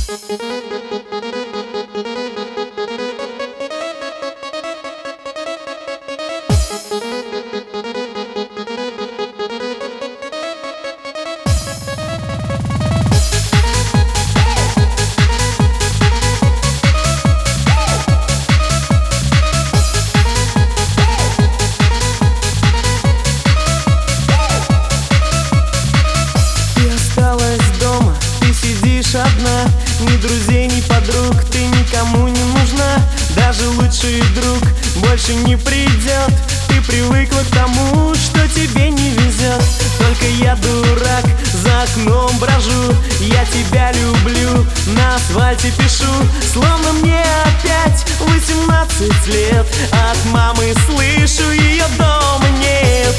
Одна, ни друзей, ни подруг, ты никому не нужна. Даже лучший друг больше не придет. Ты привыкла к тому, что тебе не везет. Только я дурак, за окном брожу. Я тебя люблю, на асфальте пишу. Словно мне опять 18 лет. От мамы слышу, ее дома нет.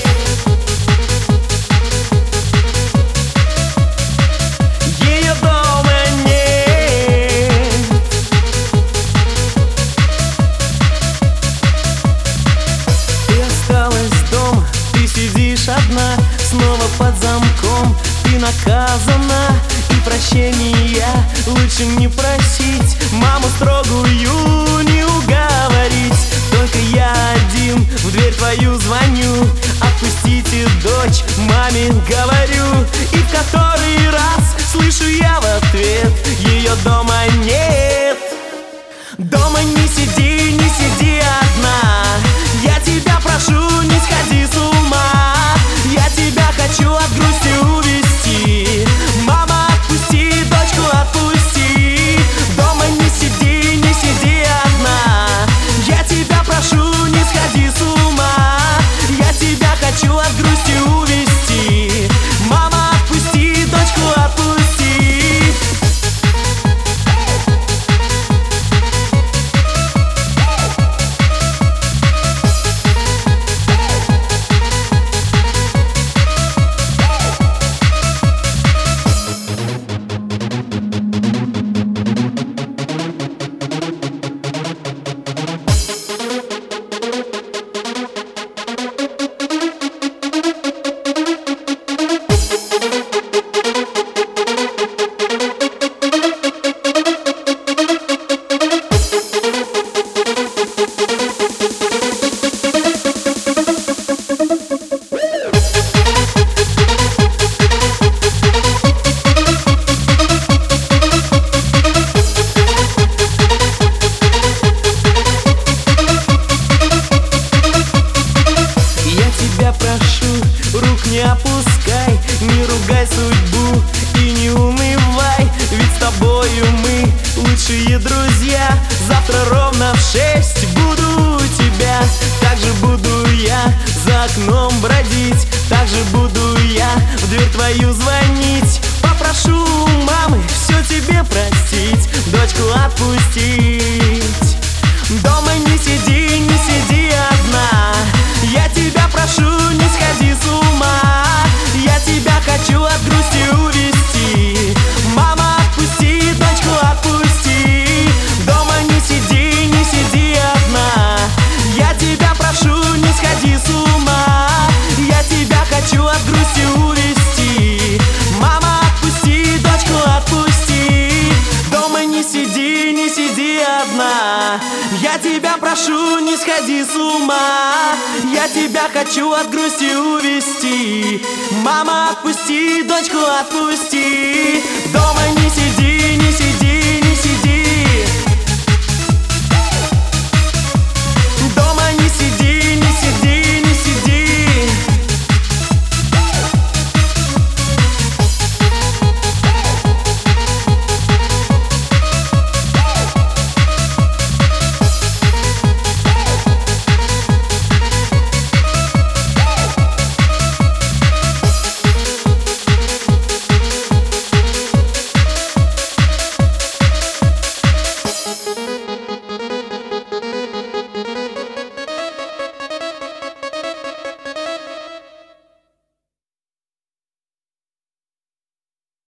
Одна, снова под замком, ты наказана. И прощения лучше не просить, маму строгую не уговорить. Только я один в дверь твою звоню. Отпустите дочь, маме говорю. И в который раз слышу я в ответ: ее дома нет. Дома не сиди одна. Я тебя прошу, не сходи с ума. Я тебя хочу от грусти увести. Мама, отпусти, дочку отпусти. Дома не сиди одна. Я тебя прошу, не сходи с ума. Я тебя хочу от грусти увести. Мама, отпусти, дочку отпусти. Не опускай, не ругай судьбу и не унывай. Ведь с тобою мы лучшие друзья. Завтра ровно в 6 буду у тебя. Так же буду я за окном бродить. Так же буду я в дверь твою звонить. Попрошу у мамы все тебе простить, дочку отпустить. Дома не сиди одна. Я тебя прошу, не сходи с ума. Я тебя хочу от грусти увести. Мама, отпусти, дочку отпусти. Дома не сиди одна. Я тебя прошу, не сходи с ума. Я тебя хочу от грусти увести. Мама, отпусти, дочку отпусти. Дома не сиди одна. Я тебя прошу, не сходи с ума. Я тебя хочу от грусти увести. Мама, отпусти, дочку отпусти. Дома не